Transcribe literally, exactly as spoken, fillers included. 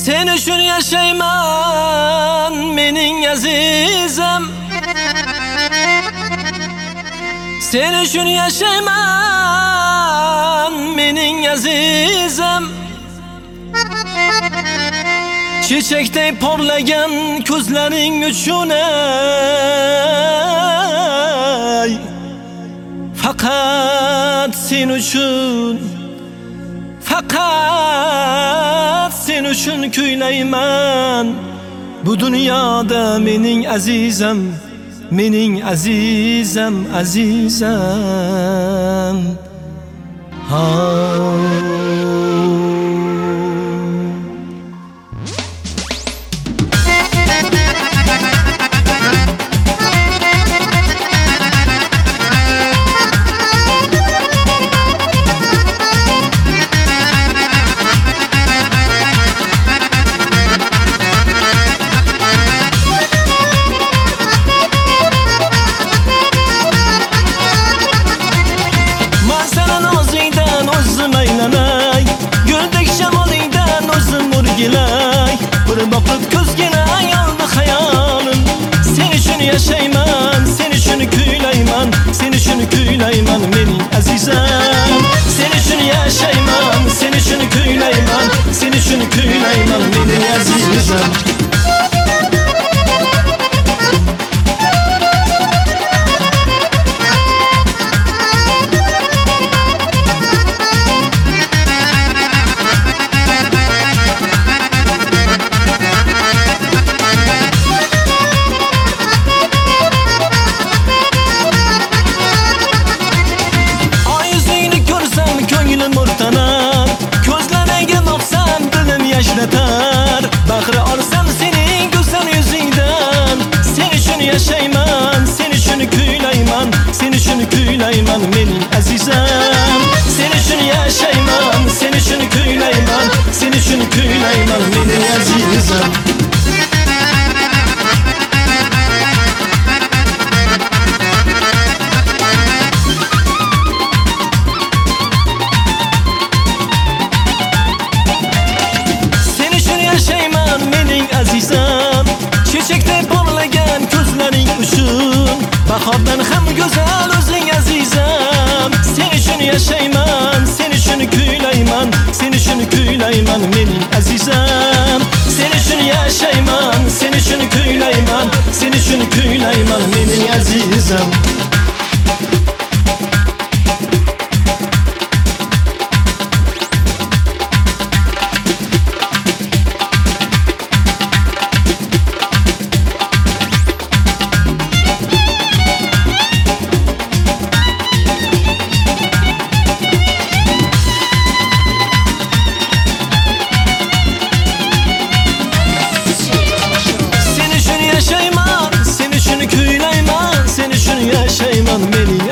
Sen üçün yaşayman mening azizim, sen üçün yaşayman mening azizim. Çiçekdey porlagan ko'zlaring uchun ey, faqat sen uchun, faqat sen uchun kuylayman. Bu dunyoda mening azizim, mening azizim, azizim. Ha. Bir bakıp gözgene ayaldı hayalim. Sen üçün yaşayman, sen üçün kuylayman, sen üçün kuylayman mening azizim. Sen üçün yaşayman, sen üçün kuylayman, sen üçün kuylayman mening azizim. Bakır alsam senin güzel yüzünden. Sen üçün yaşayman, sen üçün kuylayman, sen üçün kuylayman mening azizim. Sen üçün yaşayman, sen üçün kuylayman, sen üçün kuylayman mening azizim. Çiçekte porlagan ko'zlaring uchun, bahordan ham go'zal o'zing azizim. Sen üçün yaşayman, sen üçün kuylayman, sen üçün kuylayman mening azizim. Sen üçün yaşayman, sen üçün kuylayman, sen üçün kuylayman mening azizim. Sen üçün yaşayman, mening